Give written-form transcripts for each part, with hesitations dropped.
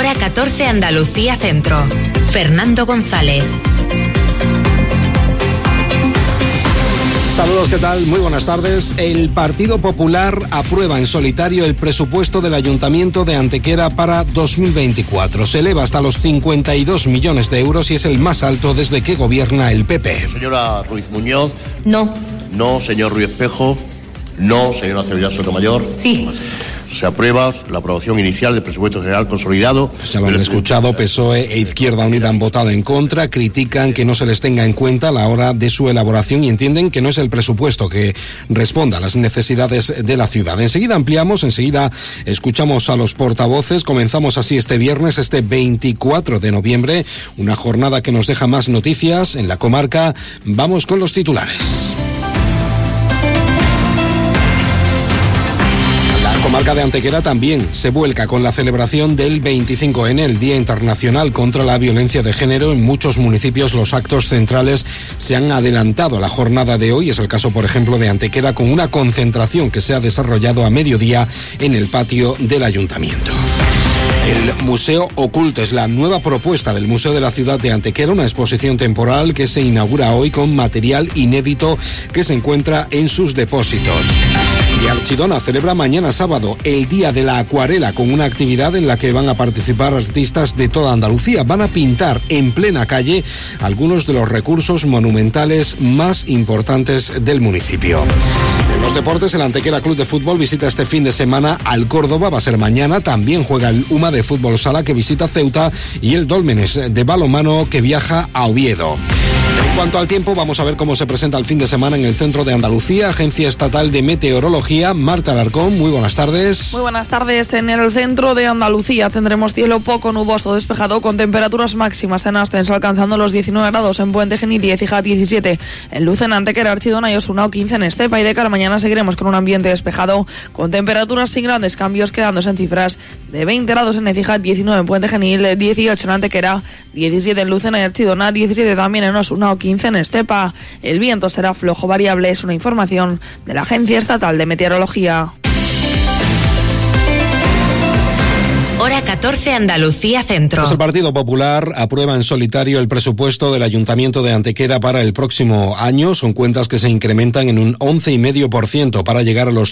Hora 14 Andalucía Centro. Fernando González. Saludos, ¿qué tal? Muy buenas tardes. El Partido Popular aprueba en solitario el presupuesto del Ayuntamiento de Antequera para 2024. Se eleva hasta los 52 millones de euros y es el más alto desde que gobierna el PP. Señora Ruiz Muñoz. No. No. Señor Ruiz Espejo. No. Señora Cebrián Sotomayor. Sí. Se aprueba la aprobación inicial del presupuesto general consolidado. Pues ya lo han escuchado, PSOE e Izquierda Unida han votado en contra, critican que no se les tenga en cuenta a la hora de su elaboración y entienden que no es el presupuesto que responda a las necesidades de la ciudad. Enseguida ampliamos, enseguida escuchamos a los portavoces. Comenzamos así este viernes, este 24 de noviembre, una jornada que nos deja más noticias en la comarca. Vamos con los titulares. La comarca de Antequera también se vuelca con la celebración del 25N, el Día Internacional contra la Violencia de Género. En muchos municipios los actos centrales se han adelantado a la jornada de hoy. Es el caso, por ejemplo, de Antequera, con una concentración que se ha desarrollado a mediodía en el patio del Ayuntamiento. El Museo Oculto es la nueva propuesta del Museo de la Ciudad de Antequera, una exposición temporal que se inaugura hoy con material inédito que se encuentra en sus depósitos. Y Archidona celebra mañana sábado el Día de la Acuarela con una actividad en la que van a participar artistas de toda Andalucía. Van a pintar en plena calle algunos de los recursos monumentales más importantes del municipio. En los deportes, el Antequera Club de Fútbol visita este fin de semana al Córdoba, va a ser mañana. También juega el UMA de Fútbol Sala, que visita Ceuta, y el Dólmenes de balonmano, que viaja a Oviedo. En cuanto al tiempo, vamos a ver cómo se presenta el fin de semana en el centro de Andalucía. Agencia Estatal de Meteorología, Marta Alarcón, muy buenas tardes. Muy buenas tardes. En el centro de Andalucía tendremos cielo poco nuboso despejado con temperaturas máximas en ascenso alcanzando los 19 grados en Puente Genil y Écija 17. En Lucena, Antequera, Archidona y Osunao 15 en Estepa y de cara mañana seguiremos con un ambiente despejado con temperaturas sin grandes cambios, quedándose en cifras de 20 grados en Écija, 19 en Puente Genil, 18 en Antequera, 17 en Lucena y Archidona, 17 también en Osunao, 15 en Estepa. El viento será flojo variable, es una información de la Agencia Estatal de Meteorología. Hora 14 Andalucía Centro. Pues el Partido Popular aprueba en solitario el presupuesto del Ayuntamiento de Antequera para el próximo año. Son cuentas que se incrementan en un 11,5% para llegar a los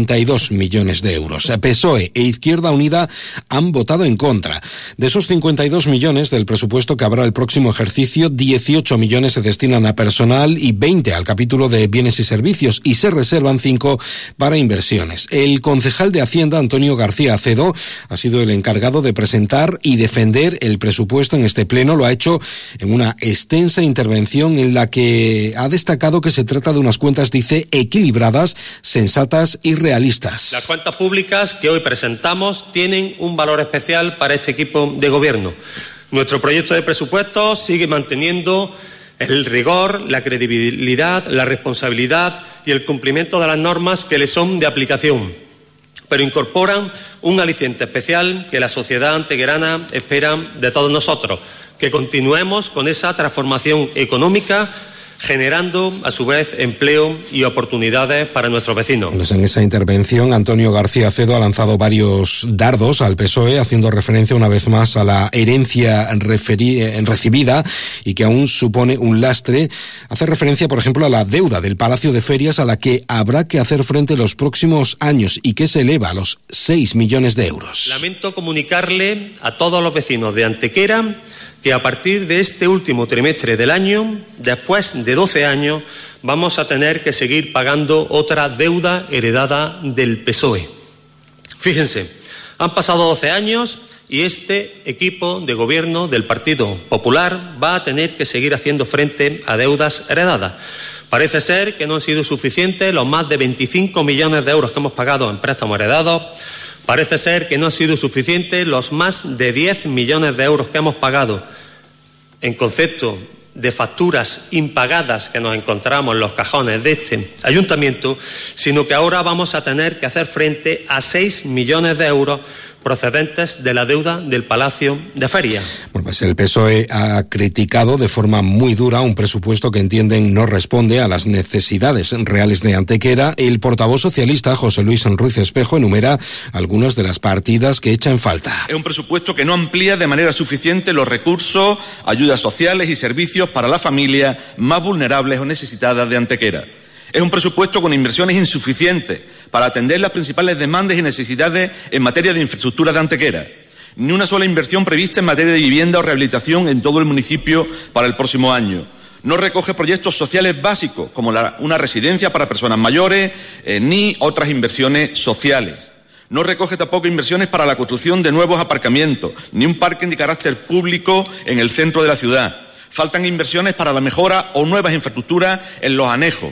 52 millones de euros. PSOE e Izquierda Unida han votado en contra. De esos 52 millones del presupuesto que habrá el próximo ejercicio, 18 millones se destinan a personal y 20 al capítulo de bienes y servicios, y se reservan 5 para inversiones. El concejal de Hacienda, Antonio García Acedo, ha sido el encargado de presentar y defender el presupuesto en este pleno. Lo ha hecho en una extensa intervención en la que ha destacado que se trata de unas cuentas, dice, equilibradas, sensatas y realistas. Las cuentas públicas que hoy presentamos tienen un valor especial para este equipo de gobierno. Nuestro proyecto de presupuesto sigue manteniendo el rigor, la credibilidad, la responsabilidad y el cumplimiento de las normas que le son de aplicación, pero incorporan un aliciente especial que la sociedad antequerana espera de todos nosotros, que continuemos con esa transformación económica, generando a su vez empleo y oportunidades para nuestros vecinos. Pues en esa intervención, Antonio García Acedo ha lanzado varios dardos al PSOE, haciendo referencia una vez más a la herencia recibida y que aún supone un lastre. Hace referencia, por ejemplo, a la deuda del Palacio de Ferias, a la que habrá que hacer frente los próximos años y que se eleva a los 6 millones de euros. Lamento comunicarle a todos los vecinos de Antequera que a partir de este último trimestre del año, después de 12 años, vamos a tener que seguir pagando otra deuda heredada del PSOE. Fíjense, han pasado 12 años y este equipo de gobierno del Partido Popular va a tener que seguir haciendo frente a deudas heredadas. Parece ser que no han sido suficientes los más de 25 millones de euros que hemos pagado en préstamos heredados. Parece ser que no han sido suficientes los más de 10 millones de euros que hemos pagado en concepto de facturas impagadas que nos encontramos en los cajones de este ayuntamiento, sino que ahora vamos a tener que hacer frente a 6 millones de euros procedentes de la deuda del Palacio de Feria. Bueno, pues el PSOE ha criticado de forma muy dura un presupuesto que entienden no responde a las necesidades reales de Antequera. El portavoz socialista, José Luis Ruiz Espejo, enumera algunas de las partidas que echa en falta. Es un presupuesto que no amplía de manera suficiente los recursos, ayudas sociales y servicios para las familias más vulnerables o necesitadas de Antequera. Es un presupuesto con inversiones insuficientes para atender las principales demandas y necesidades en materia de infraestructura de Antequera. Ni una sola inversión prevista en materia de vivienda o rehabilitación en todo el municipio para el próximo año. No recoge proyectos sociales básicos como una residencia para personas mayores ni otras inversiones sociales. No recoge tampoco inversiones para la construcción de nuevos aparcamientos, ni un parking de carácter público en el centro de la ciudad. Faltan inversiones para la mejora o nuevas infraestructuras en los anejos.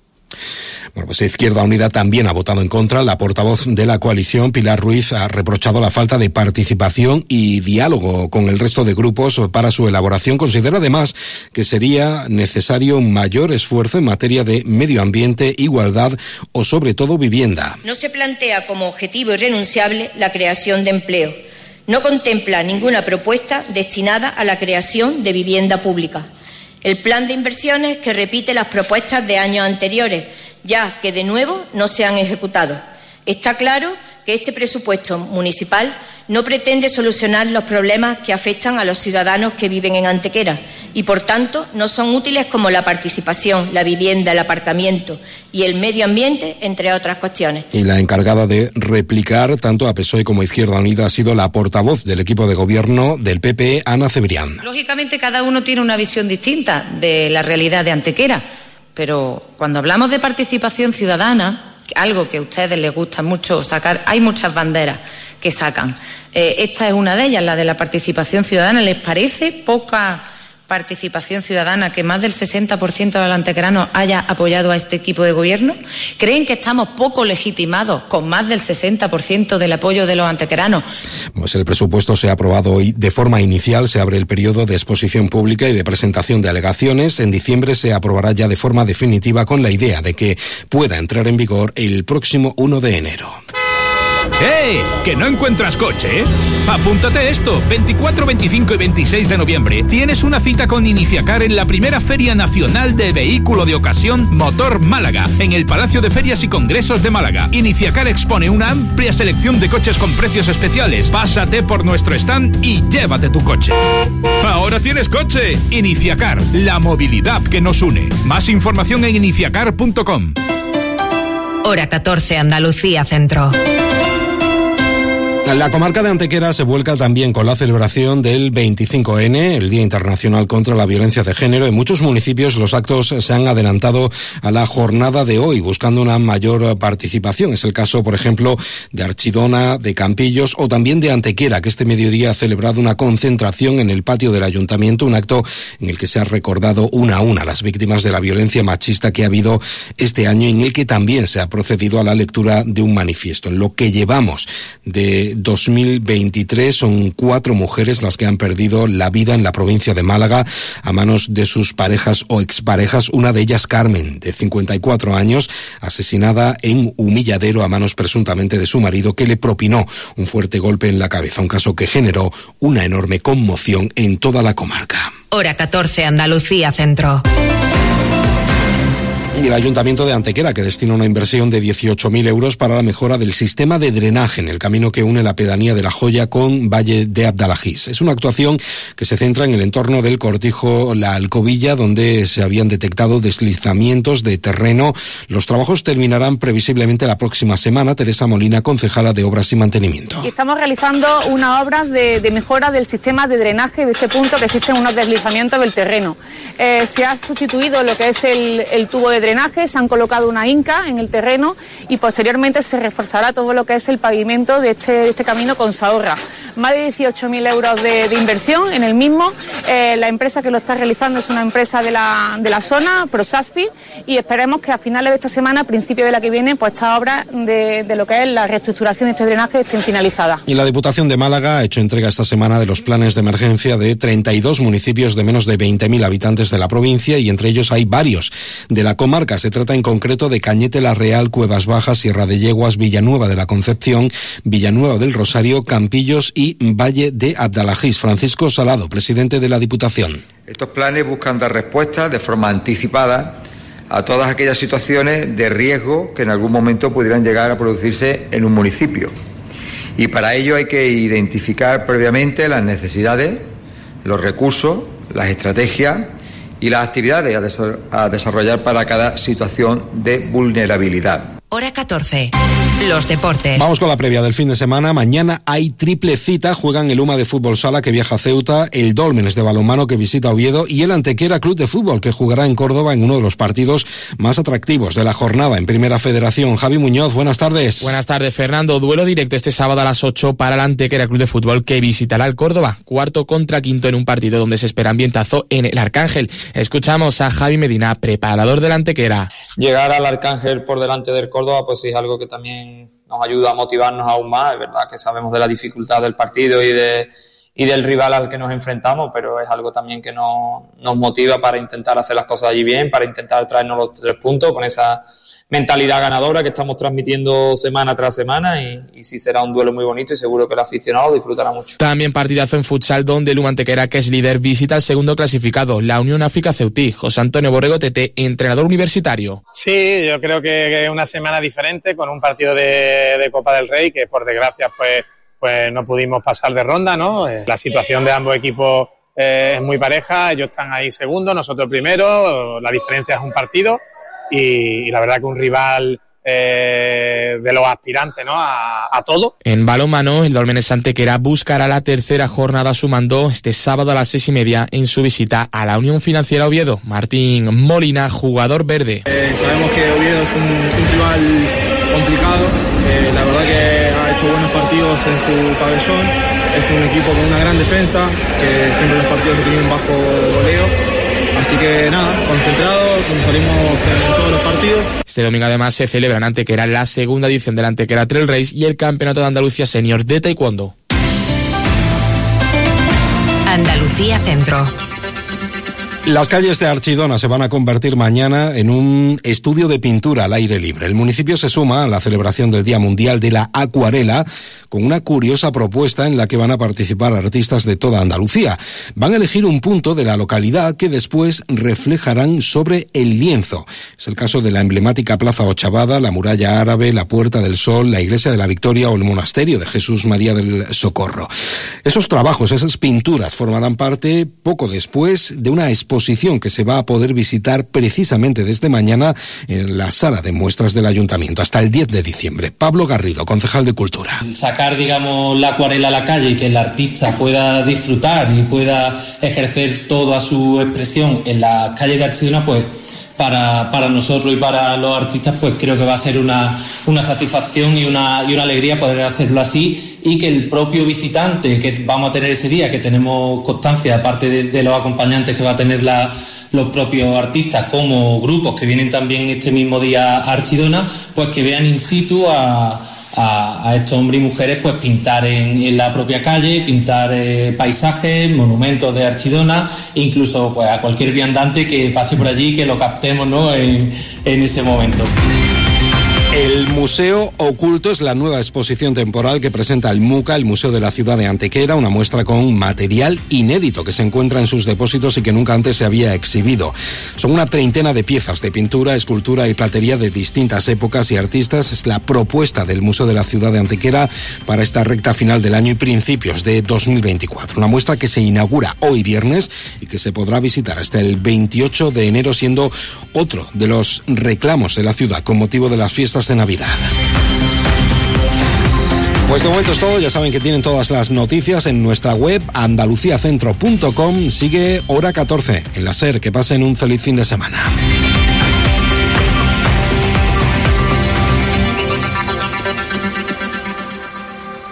Bueno, pues Izquierda Unida también ha votado en contra. La portavoz de la coalición, Pilar Ruiz, ha reprochado la falta de participación y diálogo con el resto de grupos para su elaboración. Considera además que sería necesario un mayor esfuerzo en materia de medio ambiente, igualdad o sobre todo vivienda. No se plantea como objetivo irrenunciable la creación de empleo. No contempla ninguna propuesta destinada a la creación de vivienda pública. El plan de inversiones que repite las propuestas de años anteriores, ya que de nuevo no se han ejecutado. Está claro que este presupuesto municipal no pretende solucionar los problemas que afectan a los ciudadanos que viven en Antequera y, por tanto, no son útiles como la participación, la vivienda, el aparcamiento y el medio ambiente, entre otras cuestiones. Y la encargada de replicar tanto a PSOE como a Izquierda Unida ha sido la portavoz del equipo de gobierno del PP, Ana Cebrián. Lógicamente, cada uno tiene una visión distinta de la realidad de Antequera, pero cuando hablamos de participación ciudadana, algo que a ustedes les gusta mucho sacar, hay muchas banderas que sacan. Esta es una de ellas, la de la participación ciudadana. ¿Les parece poca participación ciudadana que más del 60% de los antequeranos haya apoyado a este equipo de gobierno? ¿Creen que estamos poco legitimados con más del 60% del apoyo de los antequeranos? Pues el presupuesto se ha aprobado hoy de forma inicial. Se abre el periodo de exposición pública y de presentación de alegaciones. En diciembre se aprobará ya de forma definitiva con la idea de que pueda entrar en vigor el próximo 1 de enero. ¡Eh! ¿Que no encuentras coche? Apúntate esto, 24, 25 y 26 de noviembre tienes una cita con Iniciacar en la primera Feria Nacional de Vehículo de Ocasión Motor Málaga, en el Palacio de Ferias y Congresos de Málaga. Iniciacar expone una amplia selección de coches con precios especiales. Pásate por nuestro stand y llévate tu coche. ¡Ahora tienes coche! Iniciacar, la movilidad que nos une. Más información en iniciacar.com. Hora 14, Andalucía Centro. La comarca de Antequera se vuelca también con la celebración del 25N, el Día Internacional contra la Violencia de Género. En muchos municipios los actos se han adelantado a la jornada de hoy, buscando una mayor participación. Es el caso, por ejemplo, de Archidona, de Campillos o también de Antequera, que este mediodía ha celebrado una concentración en el patio del Ayuntamiento, un acto en el que se ha recordado una a una las víctimas de la violencia machista que ha habido este año, en el que también se ha procedido a la lectura de un manifiesto. En lo que llevamos de 2023 son 4 mujeres las que han perdido la vida en la provincia de Málaga a manos de sus parejas o exparejas. Una de ellas, Carmen, de 54 años, asesinada en Humilladero a manos presuntamente de su marido, que le propinó un fuerte golpe en la cabeza. Un caso que generó una enorme conmoción en toda la comarca. Hora 14, Andalucía Centro. Y el Ayuntamiento de Antequera, que destina una inversión de 18.000 euros para la mejora del sistema de drenaje en el camino que une la pedanía de La Joya con Valle de Abdalajís. Es una actuación que se centra en el entorno del cortijo La Alcobilla, donde se habían detectado deslizamientos de terreno. Los trabajos terminarán previsiblemente la próxima semana. Teresa Molina, concejala de Obras y Mantenimiento. Y estamos realizando unas obras de mejora del sistema de drenaje de este punto, que existen unos deslizamientos del terreno. Se ha sustituido lo que es el tubo de drenaje, se han colocado una inca en el terreno y posteriormente se reforzará todo lo que es el pavimento de este camino con Sahorra. Más de 18.000 euros de inversión en el mismo. La empresa que lo está realizando es una empresa de la zona, Prosasfi, y esperemos que a finales de esta semana, a principios de la que viene, pues esta obra de lo que es la reestructuración de este drenaje estén finalizadas. Y la Diputación de Málaga ha hecho entrega esta semana de los planes de emergencia de 32 municipios de menos de 20.000 habitantes de la provincia, y entre ellos hay varios de la comarca comarcas. Se trata en concreto de Cañete la Real, Cuevas Bajas, Sierra de Yeguas, Villanueva de la Concepción, Villanueva del Rosario, Campillos y Valle de Abdalajís. Francisco Salado, presidente de la Diputación. Estos planes buscan dar respuesta de forma anticipada a todas aquellas situaciones de riesgo que en algún momento pudieran llegar a producirse en un municipio. Y para ello hay que identificar previamente las necesidades, los recursos, las estrategias y las actividades a desarrollar para cada situación de vulnerabilidad. Hora 14. Los deportes. Vamos con la previa del fin de semana. Mañana hay triple cita. Juegan el UMA de Fútbol Sala, que viaja a Ceuta, el Dólmenes de balonmano, que visita Oviedo, y el Antequera Club de Fútbol, que jugará en Córdoba en uno de los partidos más atractivos de la jornada en Primera Federación. Javi Muñoz, buenas tardes. Buenas tardes, Fernando. Duelo directo este sábado a las 8 para el Antequera Club de Fútbol, que visitará el Córdoba, cuarto contra quinto en un partido donde se espera ambientazo en el Arcángel. Escuchamos a Javi Medina, preparador del Antequera. Llegar al Arcángel por delante del Córdoba, pues sí es algo que también nos ayuda a motivarnos aún más. Es verdad que sabemos de la dificultad del partido y del rival al que nos enfrentamos, pero es algo también que nos motiva para intentar hacer las cosas allí bien, para intentar traernos los 3 puntos con esa mentalidad ganadora que estamos transmitiendo semana tras semana, y sí será un duelo muy bonito y seguro que el aficionado disfrutará mucho. También partidazo en futsal, donde el UMA Antequera, que es líder, visita al segundo clasificado, la Unión África Ceutí. José Antonio Borrego Tete, entrenador universitario. Sí, yo creo que es una semana diferente, con un partido de Copa del Rey que por desgracia pues no pudimos pasar de ronda, ¿no? La situación de ambos equipos es muy pareja. Ellos están ahí segundo, nosotros primero, la diferencia es un partido. Y la verdad que un rival de los aspirantes, ¿no?, a todo. En balonmano, el Dólmenes Antequera buscará la tercera jornada, sumando este sábado a las 6:30 en su visita a la Unión Financiera Oviedo. Martín Molina, jugador verde. Sabemos que Oviedo es un rival complicado. La verdad que ha hecho buenos partidos en su pabellón. Es un equipo con una gran defensa, que siempre los partidos tienen un bajo goleo. Así que nada, concentrados, como salimos en todos los partidos. Este domingo además se celebra en Antequera la segunda edición del Antequera Trail Race y el Campeonato de Andalucía Senior de Taekwondo. Andalucía Centro. Las calles de Archidona se van a convertir mañana en un estudio de pintura al aire libre. El municipio se suma a la celebración del Día Mundial de la Acuarela con una curiosa propuesta en la que van a participar artistas de toda Andalucía. Van a elegir un punto de la localidad que después reflejarán sobre el lienzo. Es el caso de la emblemática Plaza Ochavada, la Muralla Árabe, la Puerta del Sol, la Iglesia de la Victoria o el Monasterio de Jesús María del Socorro. Esos trabajos, esas pinturas, formarán parte poco después de una exposición que se va a poder visitar precisamente desde mañana en la sala de muestras del Ayuntamiento hasta el 10 de diciembre. Pablo Garrido, concejal de Cultura. Sacar, digamos, la acuarela a la calle y que el artista pueda disfrutar y pueda ejercer toda su expresión en la calle de Archidona, pues para nosotros y para los artistas, pues creo que va a ser una satisfacción y una alegría poder hacerlo así, y que el propio visitante que vamos a tener ese día, que tenemos constancia, aparte de los acompañantes que va a tener los propios artistas, como grupos que vienen también este mismo día a Archidona, pues que vean in situ a estos hombres y mujeres pues pintar en la propia calle, pintar paisajes, monumentos de Archidona, e incluso pues a cualquier viandante que pase por allí, que lo captemos, ¿no?, en ese momento. El Museo Oculto es la nueva exposición temporal que presenta el MUCA, el Museo de la Ciudad de Antequera, una muestra con material inédito que se encuentra en sus depósitos y que nunca antes se había exhibido. Son una treintena de piezas de pintura, escultura y platería de distintas épocas y artistas. Es la propuesta del Museo de la Ciudad de Antequera para esta recta final del año y principios de 2024. Una muestra que se inaugura hoy viernes y que se podrá visitar hasta el 28 de enero, siendo otro de los reclamos de la ciudad con motivo de las fiestas de Navidad. Pues de momento es todo. Ya saben que tienen todas las noticias en nuestra web andaluciacentro.com. Sigue Hora 14 en la SER. Que pasen un feliz fin de semana.